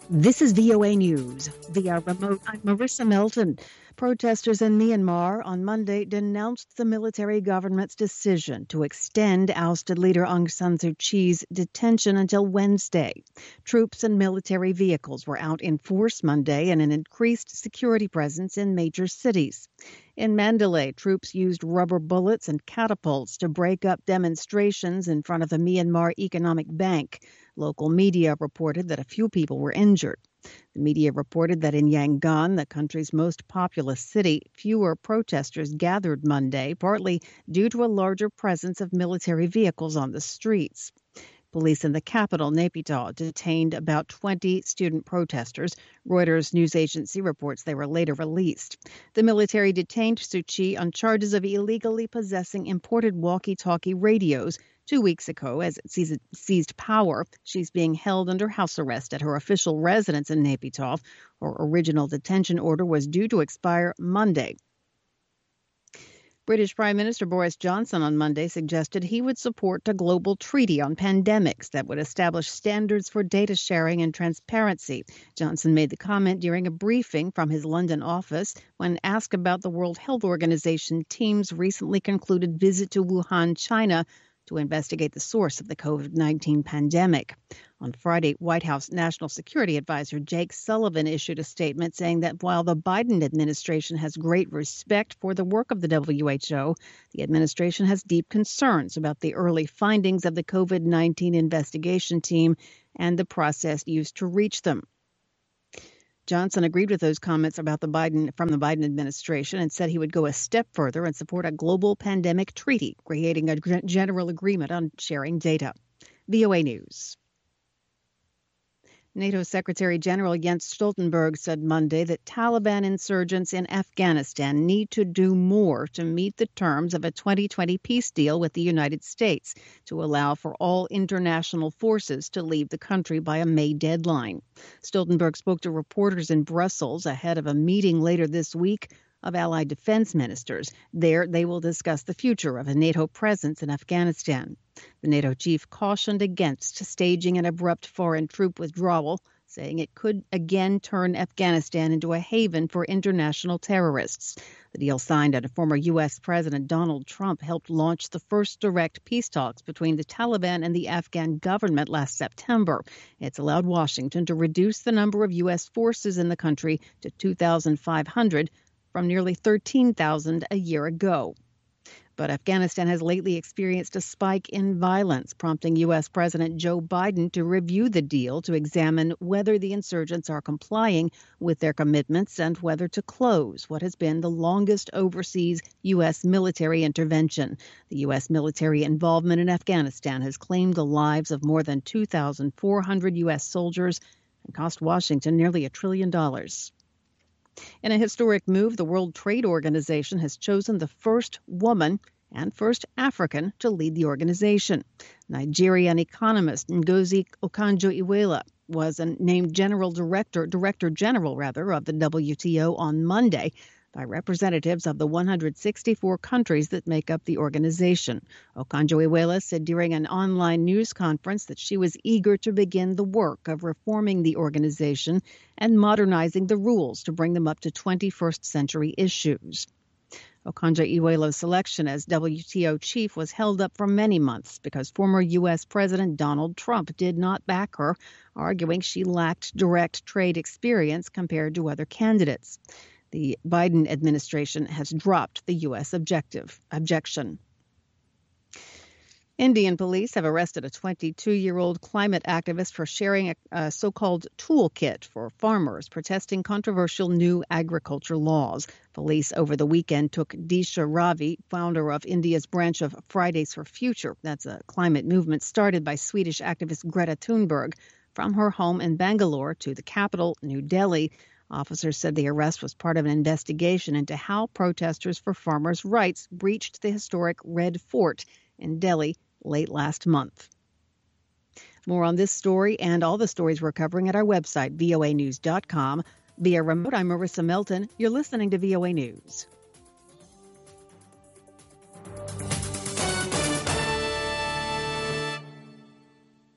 This is VOA News. Via remote, I'm Marissa Melton. Protesters in Myanmar on Monday denounced the military government's decision to extend ousted leader Aung San Suu Kyi's detention until Wednesday. Troops and military vehicles were out in force Monday and an increased security presence in major cities. In Mandalay, troops used rubber bullets and catapults to break up demonstrations in front of the Myanmar Economic Bank. Local media reported that a few people were injured. The media reported that in Yangon, the country's most populous city, fewer protesters gathered Monday, partly due to a larger presence of military vehicles on the streets. Police in the capital, Naypyidaw, detained about 20 student protesters. Reuters news agency reports they were later released. The military detained Suu Kyi on charges of illegally possessing imported walkie-talkie radios 2 weeks ago as it seized power. She's being held under house arrest at her official residence in Naypyidaw. Her original detention order was due to expire Monday. British Prime Minister Boris Johnson on Monday suggested he would support a global treaty on pandemics that would establish standards for data sharing and transparency. Johnson made the comment during a briefing from his London office when asked about the World Health Organization team's recently concluded visit to Wuhan, China, to investigate the source of the COVID-19 pandemic. On Friday, White House National Security Advisor Jake Sullivan issued a statement saying that while the Biden administration has great respect for the work of the WHO, the administration has deep concerns about the early findings of the COVID-19 investigation team and the process used to reach them. Johnson agreed with those comments about the Biden administration and said he would go a step further and support a global pandemic treaty, creating a general agreement on sharing data. VOA News. NATO Secretary General Jens Stoltenberg said Monday that Taliban insurgents in Afghanistan need to do more to meet the terms of a 2020 peace deal with the United States to allow for all international forces to leave the country by a May deadline. Stoltenberg spoke to reporters in Brussels ahead of a meeting later this week of allied defense ministers. There, they will discuss the future of a NATO presence in Afghanistan. The NATO chief cautioned against staging an abrupt foreign troop withdrawal, saying it could again turn Afghanistan into a haven for international terrorists. The deal signed under former U.S. President Donald Trump helped launch the first direct peace talks between the Taliban and the Afghan government last September. It's allowed Washington to reduce the number of U.S. forces in the country to 2,500 from nearly 13,000 a year ago. But Afghanistan has lately experienced a spike in violence, prompting U.S. President Joe Biden to review the deal to examine whether the insurgents are complying with their commitments and whether to close what has been the longest overseas U.S. military intervention. The U.S. military involvement in Afghanistan has claimed the lives of more than 2,400 U.S. soldiers and cost Washington nearly $1 trillion. In a historic move, the World Trade Organization has chosen the first woman and first African to lead the organization. Nigerian economist Ngozi Okonjo-Iweala was named Director General of the WTO on Monday by representatives of the 164 countries that make up the organization. Okonjo-Iweala said during an online news conference that she was eager to begin the work of reforming the organization and modernizing the rules to bring them up to 21st century issues. Okonjo-Iweala's selection as WTO chief was held up for many months because former U.S. President Donald Trump did not back her, arguing she lacked direct trade experience compared to other candidates. The Biden administration has dropped the U.S. objection. Indian police have arrested a 22-year-old climate activist for sharing a so-called toolkit for farmers protesting controversial new agriculture laws. Police over the weekend took Disha Ravi, founder of India's branch of Fridays for Future, that's a climate movement started by Swedish activist Greta Thunberg, from her home in Bangalore to the capital, New Delhi. Officers said the arrest was part of an investigation into how protesters for farmers' rights breached the historic Red Fort in Delhi late last month. More on this story and all the stories we're covering at our website, voanews.com. Via remote, I'm Marissa Melton. You're listening to VOA News.